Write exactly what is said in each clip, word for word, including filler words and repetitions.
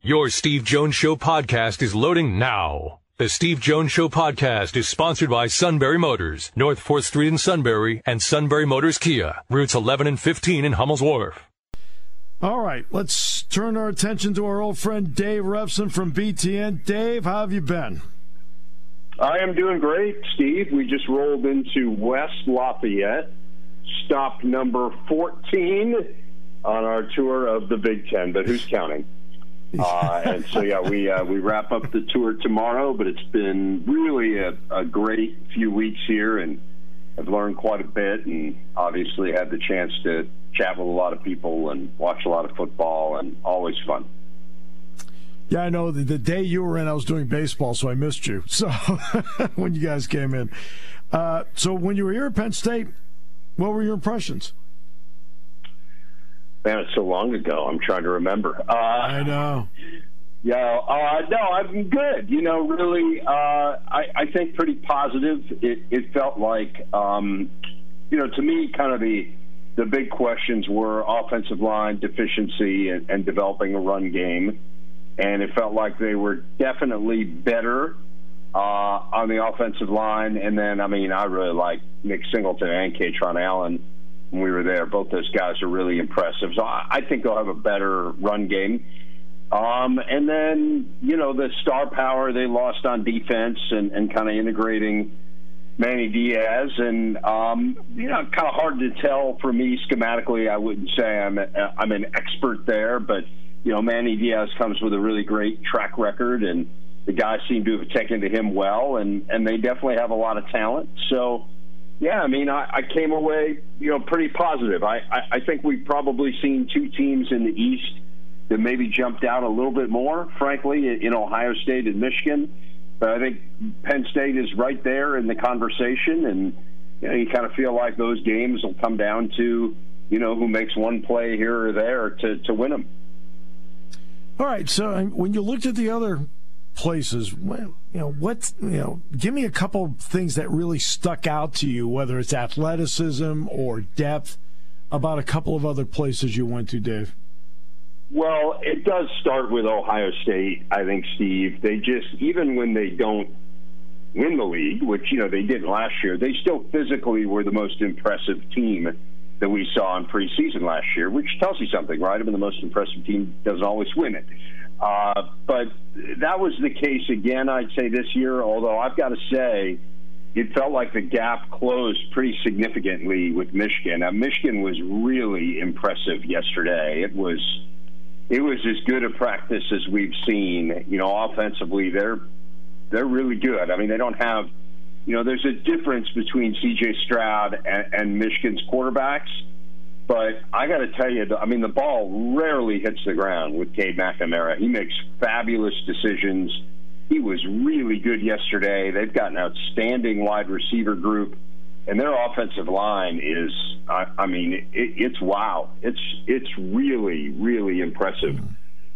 Your Steve Jones Show podcast is loading now. The Steve Jones Show podcast is sponsored by Sunbury Motors, North fourth Street in Sunbury, and Sunbury Motors Kia, routes eleven and fifteen in Hummel's Wharf. All right, let's turn our attention to our old friend Dave Revson from B T N. Dave, how have you been? I am doing great, Steve. We just rolled into West Lafayette, stop number fourteen on our tour of the Big Ten, but who's counting? Uh, and so, yeah, we uh, we wrap up the tour tomorrow, but it's been really a, a great few weeks here, and I've learned quite a bit, and obviously had the chance to chat with a lot of people and watch a lot of football, and always fun. Yeah, I know. The, the day you were in, I was doing baseball, so I missed you. So when you guys came in. Uh, so when you were here at Penn State, what were your impressions? Man, it's so long ago. I'm trying to remember. Uh, I know. Yeah, uh, no, I'm good. You know, really, uh, I, I think pretty positive. It, it felt like, um, you know, to me, kind of the the big questions were offensive line deficiency and, and developing a run game. And it felt like they were definitely better uh, on the offensive line. And then, I mean, I really like Nick Singleton and Kaytron Allen when we were there. Both those guys are really impressive. So I, I think they'll have a better run game. Um, and then, you know, the star power they lost on defense and, and kind of integrating Manny Diaz. And, um, you know, kind of hard to tell for me schematically. I wouldn't say I'm, a, I'm an expert there, but, you know, Manny Diaz comes with a really great track record, and the guys seem to have taken to him well, and, and they definitely have a lot of talent. So, yeah, I mean, I, I came away, you know, pretty positive. I, I, I think we've probably seen two teams in the East that maybe jumped out a little bit more, frankly, in Ohio State and Michigan. But I think Penn State is right there in the conversation, and you know, you kind of feel like those games will come down to, you know, who makes one play here or there to, to win them. All right, so when you looked at the other places, well, you know, what, you know, give me a couple of things that really stuck out to you, whether it's athleticism or depth, about a couple of other places you went to, Dave. Well, it does start with Ohio State, I think, Steve. They just, even when they don't win the league, which, you know, they didn't last year, they still physically were the most impressive team that we saw in preseason last year, which tells you something, right? I mean, the most impressive team doesn't always win it. Uh, but that was the case again, I'd say, this year, although I've got to say it felt like the gap closed pretty significantly with Michigan. Now, Michigan was really impressive yesterday. It was it was as good a practice as we've seen. You know, offensively, they're they're really good. I mean, they don't have, you know, there's a difference between C J Stroud and, and Michigan's quarterbacks. But I got to tell you, I mean, the ball rarely hits the ground with Cade McNamara. He makes fabulous decisions. He was really good yesterday. They've got an outstanding wide receiver group, and their offensive line is, I, I mean, it, it's wow. It's it's really, really impressive. Mm-hmm.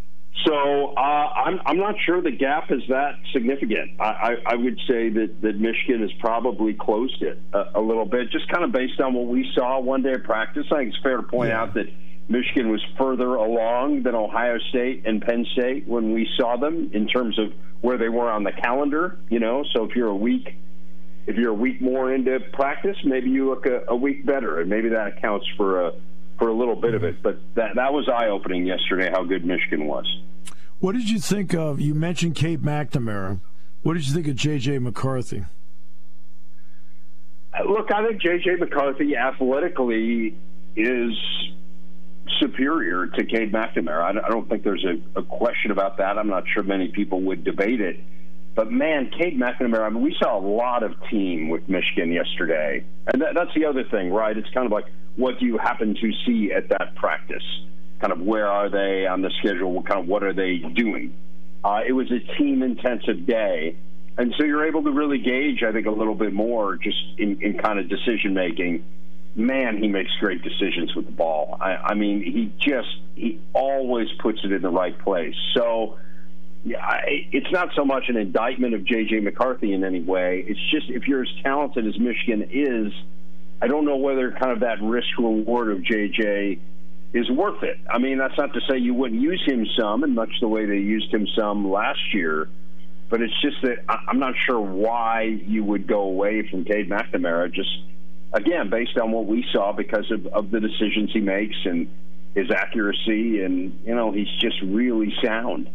So uh, I'm, I'm not sure the gap is that significant. I, I, I would say that, that Michigan has probably closed it a, a little bit, just kind of based on what we saw one day of practice. I think it's fair to point yeah. out that Michigan was further along than Ohio State and Penn State when we saw them in terms of where they were on the calendar. You know, so if you're a week, if you're a week more into practice, maybe you look a, a week better, and maybe that accounts for a for a little bit of it. But that that was eye-opening yesterday, how good Michigan was. What did you think of, you mentioned Cade McNamara, what did you think of J J. McCarthy? Look, I think J J. McCarthy athletically is superior to Cade McNamara. I don't think there's a, a question about that. I'm not sure many people would debate it. But, man, Cade McNamara, I mean, we saw a lot of team with Michigan yesterday. And that, that's the other thing, right? It's kind of like, what do you happen to see at that practice? Kind of where are they on the schedule? What kind of what are they doing? Uh, it was a team-intensive day. And so you're able to really gauge, I think, a little bit more just in, in kind of decision-making. Man, he makes great decisions with the ball. I, I mean, he just – he always puts it in the right place. So – yeah, I, it's not so much an indictment of J J. McCarthy in any way. It's just if you're as talented as Michigan is, I don't know whether kind of that risk-reward of J J is worth it. I mean, that's not to say you wouldn't use him some, and much the way they used him some last year. But it's just that I'm not sure why you would go away from Cade McNamara, just, again, based on what we saw because of, of the decisions he makes and his accuracy. And, you know, he's just really sound.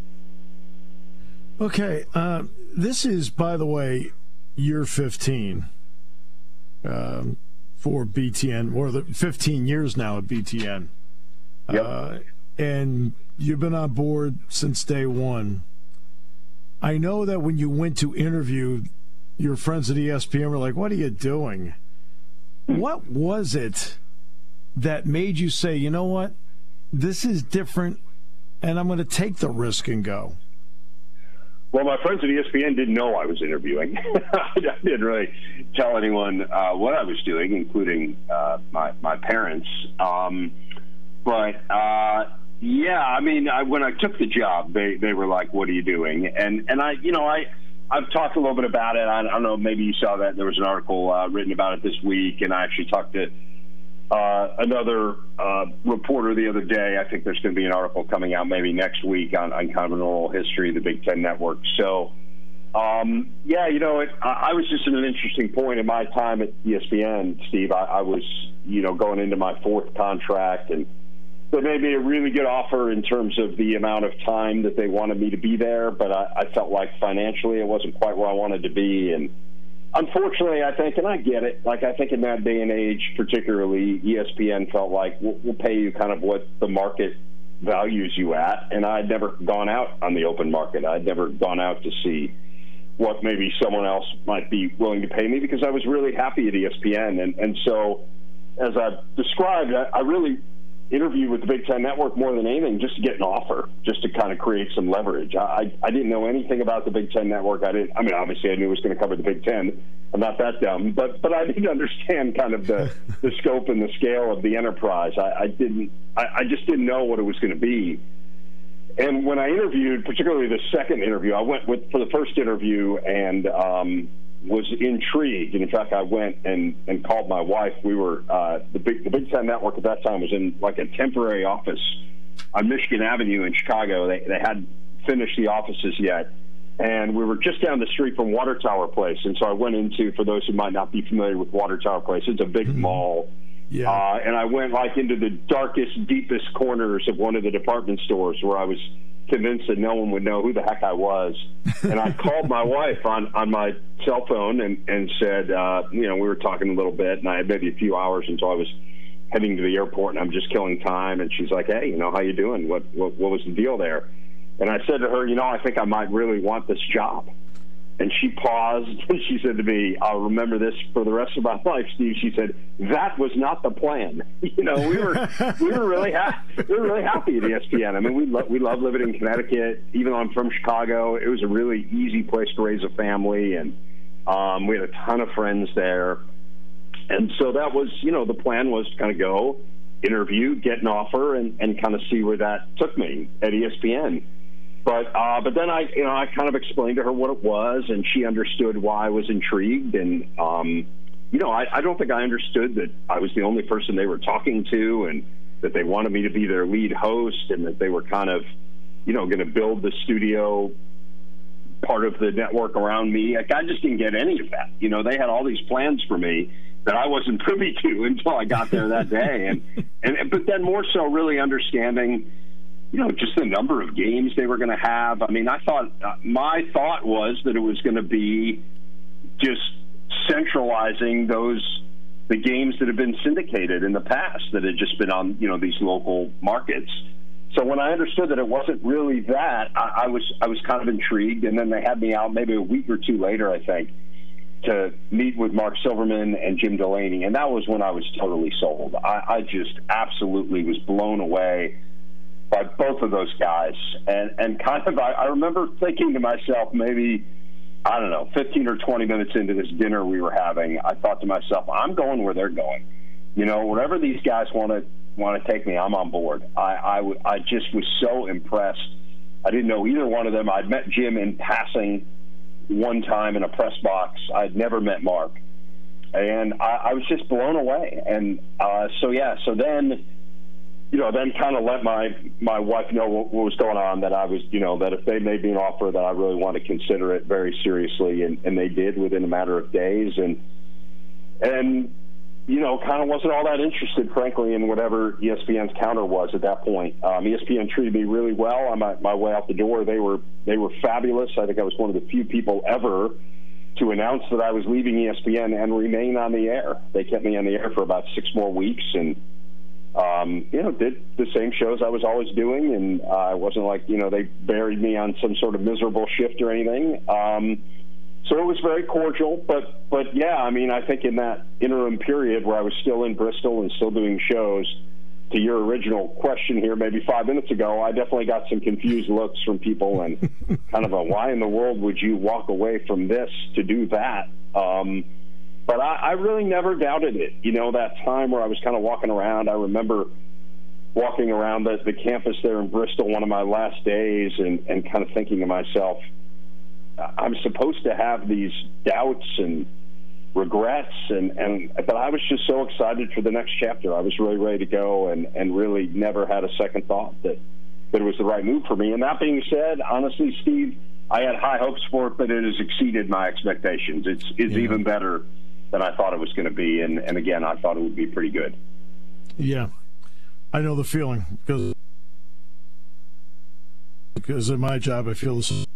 Okay. Uh, this is, by the way, year fifteen um, for B T N, or the fifteen years now at B T N. Yep. Uh, and you've been on board since day one. I know that when you went to interview, your friends at E S P N were like, what are you doing? What was it that made you say, you know what, this is different, and I'm going to take the risk and go? Well, my friends at E S P N didn't know I was interviewing. I didn't really tell anyone uh, what I was doing, including uh, my, my parents. Um, but, uh, yeah, I mean, I, when I took the job, they, they were like, what are you doing? And, and I, you know, I, I've talked a little bit about it. I, I don't know, maybe you saw that. There was an article uh, written about it this week, and I actually talked to uh, another uh, reporter the other day. I think there's going to be an article coming out maybe next week on, on kind of an oral history of the Big Ten Network. So, um, yeah, you know, it, I, I was just at an interesting point in my time at E S P N, Steve. I, I was, you know, going into my fourth contract, and they made me a really good offer in terms of the amount of time that they wanted me to be there, but I, I felt like financially it wasn't quite where I wanted to be. And unfortunately, I think, and I get it, like I think in that day and age particularly, E S P N felt like we'll, we'll pay you kind of what the market values you at, and I'd never gone out on the open market. I'd never gone out to see what maybe someone else might be willing to pay me because I was really happy at E S P N. And, and so, as I've described, I, I really interview with the Big Ten Network more than anything just to get an offer, just to kind of create some leverage. I, I didn't know anything about the Big Ten Network. I didn't. I mean, obviously, I knew it was going to cover the Big Ten. I'm not that dumb, but but I didn't understand kind of the, the scope and the scale of the enterprise. I, I didn't. I, I just didn't know what it was going to be. And when I interviewed, particularly the second interview, I went with for the first interview and um, was intrigued. And in fact, I went and, and called my wife. We were uh, the big the Big Ten Network at that time was in like a temporary office on Michigan Avenue in Chicago. They they hadn't finished the offices yet, and we were just down the street from Water Tower Place. And so I went into, for those who might not be familiar with Water Tower Place, it's a big mm-hmm. mall. Yeah. Uh, and I went like into the darkest, deepest corners of one of the department stores where I was convinced that no one would know who the heck I was. And I called my wife on, on my cell phone and, and said, uh, you know, we were talking a little bit, and I had maybe a few hours until I was heading to the airport, and I'm just killing time. And she's like, hey, you know, how you doing? What, what, what was the deal there? And I said to her, you know, I think I might really want this job. And she paused, and she said to me, I'll remember this for the rest of my life, Steve. She said, that was not the plan. You know, we were we were really ha- we were really happy at E S P N. I mean, we, lo- we love living in Connecticut. Even though I'm from Chicago, it was a really easy place to raise a family, and um, we had a ton of friends there. And so that was, you know, the plan was to kind of go, interview, get an offer, and, and kind of see where that took me at E S P N. But uh, but then I you know I kind of explained to her what it was, and she understood why I was intrigued. And um, you know I, I don't think I understood that I was the only person they were talking to, and that they wanted me to be their lead host, and that they were kind of you know going to build the studio part of the network around me. Like, I just didn't get any of that. You know, they had all these plans for me that I wasn't privy to until I got there that day. And and but then more so, really understanding, you know, just the number of games they were going to have. I mean, I thought, uh, my thought was that it was going to be just centralizing those, the games that have been syndicated in the past that had just been on, you know, these local markets. So when I understood that it wasn't really that, I, I was, I was kind of intrigued. And then they had me out maybe a week or two later, I think, to meet with Mark Silverman and Jim Delaney. And that was when I was totally sold. I, I just absolutely was blown away by both of those guys. And, and kind of, I, I remember thinking to myself, maybe, I don't know, fifteen or twenty minutes into this dinner we were having, I thought to myself, I'm going where they're going. You know, wherever these guys want to want to take me, I'm on board. I, I, w- I just was so impressed. I didn't know either one of them. I'd met Jim in passing one time in a press box. I'd never met Mark. And I, I was just blown away. And uh, so, yeah, so then you know, then kind of let my my wife know what, what was going on, that I was, you know, that if they made me an offer that I really want to consider it very seriously, and, and they did within a matter of days, and and you know, kind of wasn't all that interested, frankly, in whatever E S P N's counter was at that point. Um, E S P N treated me really well on my, my way out the door. They were they were fabulous. I think I was one of the few people ever to announce that I was leaving E S P N and remain on the air. They kept me on the air for about six more weeks, and um, you know, did the same shows I was always doing. And uh, it wasn't like, you know, they buried me on some sort of miserable shift or anything. Um, So it was very cordial, but, but yeah, I mean, I think in that interim period where I was still in Bristol and still doing shows, to your original question here maybe five minutes ago, I definitely got some confused looks from people and kind of a, why in the world would you walk away from this to do that? Um, but I, I really never doubted it. You know, that time where I was kind of walking around, I remember walking around the, the campus there in Bristol one of my last days and, and kind of thinking to myself, I'm supposed to have these doubts and regrets, and, and but I was just so excited for the next chapter. I was really ready to go, and, and really never had a second thought that, that it was the right move for me. And that being said, honestly, Steve, I had high hopes for it, but it has exceeded my expectations. It's, it's yeah. even better than I thought it was going to be, and, and again, I thought it would be pretty good. Yeah, I know the feeling, because, because in my job I feel the same.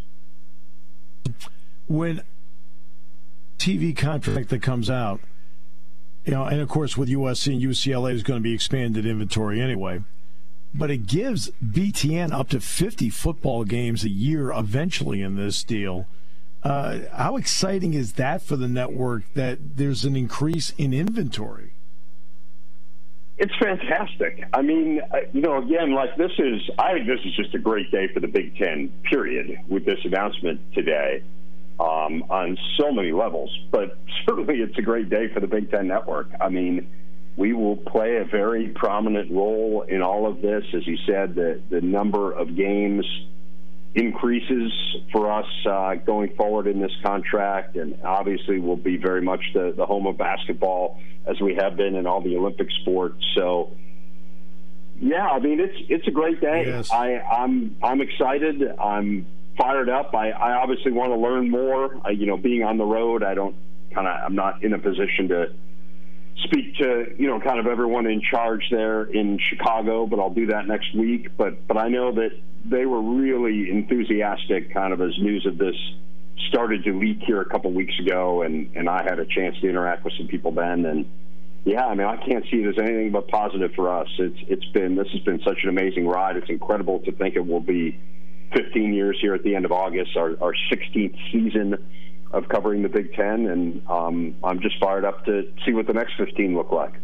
When T V contract that comes out, you know, and of course with U S C and U C L A is going to be expanded inventory anyway, but it gives B T N up to fifty football games a year eventually in this deal. Uh, how exciting is that for the network that there's an increase in inventory? It's fantastic. I mean, you know, again, like this is, I think this is just a great day for the Big Ten, period, with this announcement today um, on so many levels. But certainly it's a great day for the Big Ten Network. I mean, we will play a very prominent role in all of this. As you said, the, the number of games increases for us uh, going forward in this contract, and obviously we'll be very much the, the home of basketball as we have been in all the Olympic sports. So, yeah, I mean, it's it's a great day. Yes. I, I'm I'm excited. I'm fired up. I, I obviously want to learn more. I, you know, being on the road, I don't kind of I'm not in a position to speak to, you know, kind of everyone in charge there in Chicago, but I'll do that next week. But but I know that they were really enthusiastic kind of as news of this started to leak here a couple weeks ago, and, and I had a chance to interact with some people then. And, yeah, I mean, I can't see it as anything but positive for us. It's It's been, this has been such an amazing ride. It's incredible to think it will be fifteen years here at the end of August, our, our sixteenth season of covering the Big Ten, and um, I'm just fired up to see what the next fifteen look like.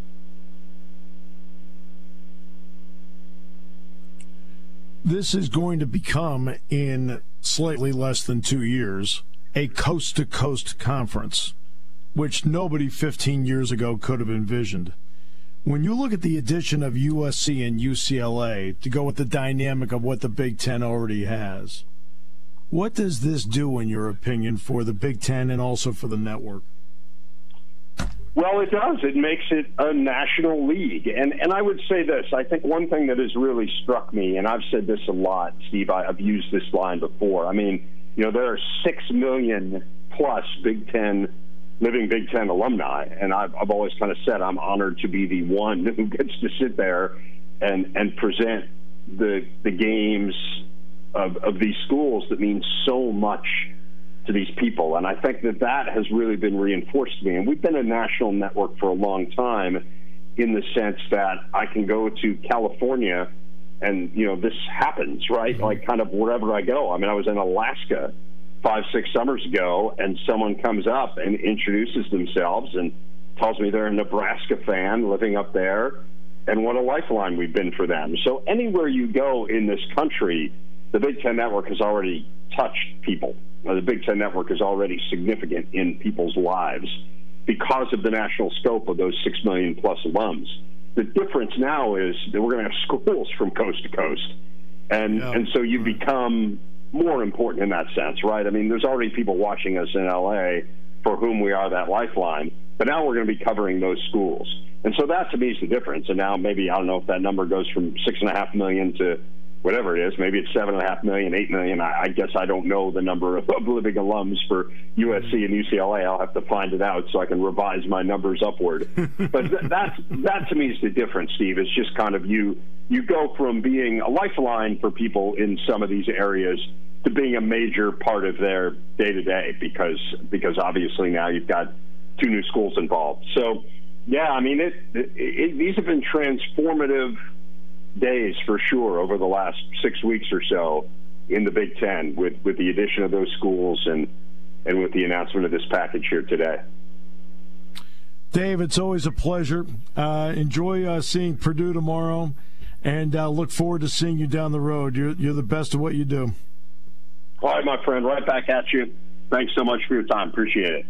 This is going to become, in slightly less than two years, a coast-to-coast conference, which nobody fifteen years ago could have envisioned. When you look at the addition of U S C and U C L A to go with the dynamic of what the Big Ten already has, what does this do, in your opinion, for the Big Ten and also for the network? Well, it does. It makes it a national league. And and I would say this. I think one thing that has really struck me, and I've said this a lot, Steve, I, I've used this line before. I mean, you know, there are six million plus Big Ten, living Big Ten alumni. And I've, I've always kind of said I'm honored to be the one who gets to sit there and, and present the the games of, of these schools that mean so much to these people. And I think that that has really been reinforced to me. And we've been a national network for a long time in the sense that I can go to California and, you know, this happens, right? Mm-hmm. Like kind of wherever I go. I mean, I was in Alaska five, six summers ago, and someone comes up and introduces themselves and tells me they're a Nebraska fan living up there and what a lifeline we've been for them. So anywhere you go in this country, the Big Ten Network has already touched people. The Big Ten Network is already significant in people's lives because of the national scope of those six million plus alums. The difference now is that we're going to have schools from coast to coast. And, yeah. and so you become more important in that sense, right? I mean, there's already people watching us in L A for whom we are that lifeline. But now we're going to be covering those schools. And so that, to me, is the difference. And now maybe, I don't know if that number goes from six and a half million to whatever it is. Maybe it's seven and a half million, eight million. I, I guess I don't know the number of, of living alums for U S C and U C L A. I'll have to find it out so I can revise my numbers upward. But th- that's, that, to me, is the difference, Steve. It's just kind of you, you go from being a lifeline for people in some of these areas to being a major part of their day-to-day because, because obviously now you've got two new schools involved. So, yeah, I mean, it, it, it, these have been transformative days for sure over the last six weeks or so in the Big Ten with, with the addition of those schools and, and with the announcement of this package here today. Dave, it's always a pleasure. Uh, enjoy uh, seeing Purdue tomorrow, and uh, look forward to seeing you down the road. You're, you're the best at what you do. All right, my friend, right back at you. Thanks so much for your time. Appreciate it.